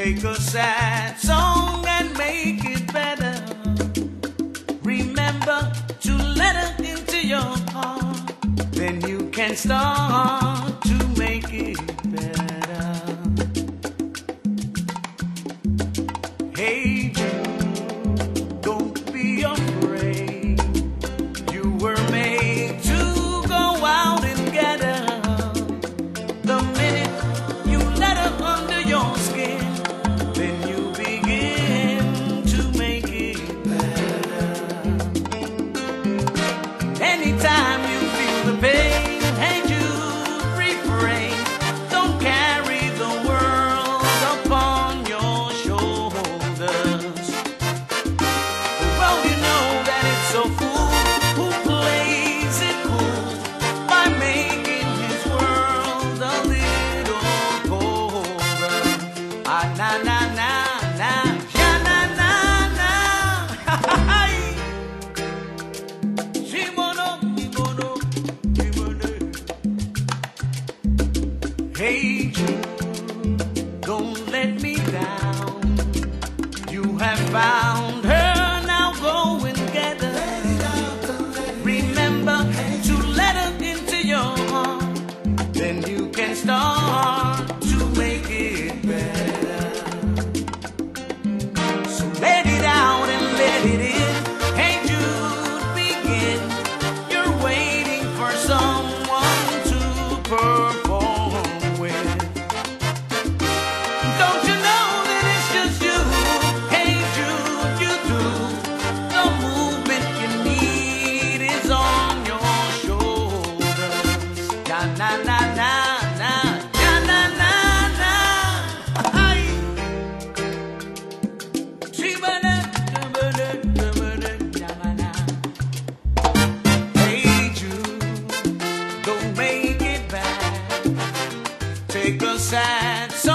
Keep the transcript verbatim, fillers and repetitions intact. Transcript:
Take a sad song and make it better. Remember to let her into your heart. Then you can start to make it better. Hey Jude, don't be afraid. You were made to go out and get her. The minute you let her under your skin, then you begin to make it better. Anytime you feel the pain, hey Jude, refrain. Don't carry the world upon your shoulders. Well, you know that it's a fool who plays it cool by making his world a little colder. Ah, na na na na, ja na na na. Shimono, shimono, shimono. Hey Jude, don't let me down. You have found her, now go and get her. Remember to let her into your heart. Then you can start to make it better. So let it out and let it in. Hey Jude, begin. You're waiting for someone to perform with. Don't you know that it's just you? Hey Jude, you do. The movement you need is on your shoulders. Ja na na na na, ja na na na. Ay. Shibana, shabana, shabana, shabana. Hey Jude, don't make it bad. Take a sad